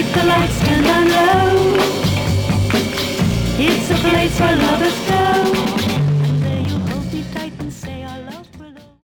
keep the lights turned down low. It's a place where lovers go.